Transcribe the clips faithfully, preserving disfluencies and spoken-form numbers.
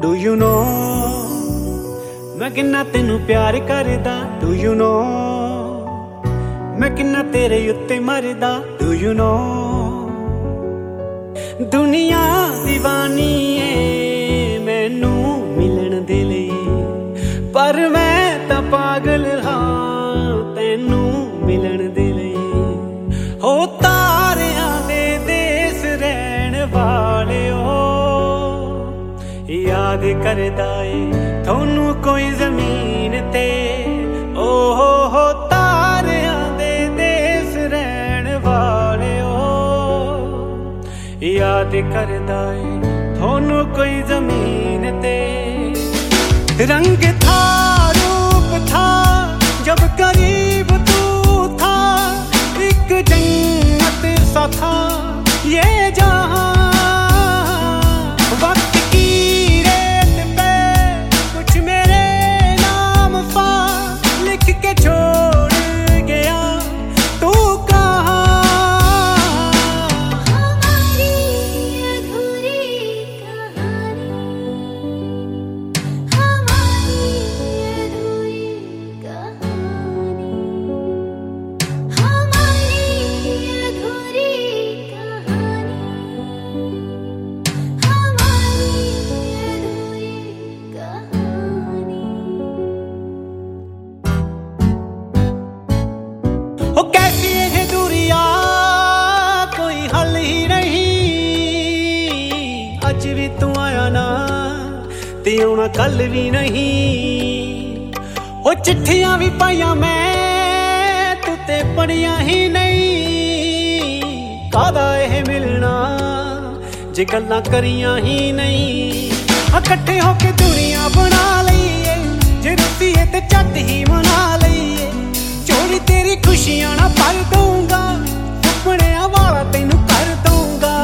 Do you know मैं किन्ना तेनू प्यार करदा, डू यू नो मैं किन्ना तेरे उत्ते मरदा, डू यू नो दुनिया दीवानी है मैनू मिलन दे लई, पर मैं तां पागल हां तैनू मिलन दे लई। हो तारियां दे देस रहण वाले हो, याद करदा ए थोनू कोई जमीन ते, ओ हो हो तारियां दे देस रहण वाले हो, याद करदा ए थोनू कोई जमीन ते। रंग था रूप था जब करीब तू था, एक जन्नत सा था ये जहां, वक्त की रेत पे कुछ मेरे नाम सा लिख के छोड़ गया तू कहाँ। हमारी अधूरी कहानी, हमारी अधूरी कहानी, हमारी अधूरी कहानी, हमारी अधूरी कहानी। ओ कैसी है दूरिया कोई हल ही नहीं, अज भी तू आया ना ते आउणा कल भी नहीं। ओ चिट्ठियां भी पाइयां मैं तू ते पढ़ियां ही नहीं, कादा एह मिलना जे गल्लां करियां ही नहीं। इकट्ठे होके दुनिया बना लईए, जे रुसीए ते झट ही मना लईए, चोरी तेरी खुशियां ना भर दूंगा, सुपनियां वाला तैनू कर दूंगा।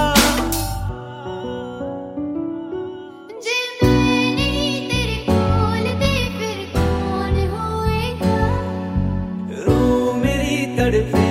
जे मैं नहीं तेरे कोल ते फिर कौन होएगा। रूह मेरी तड़पे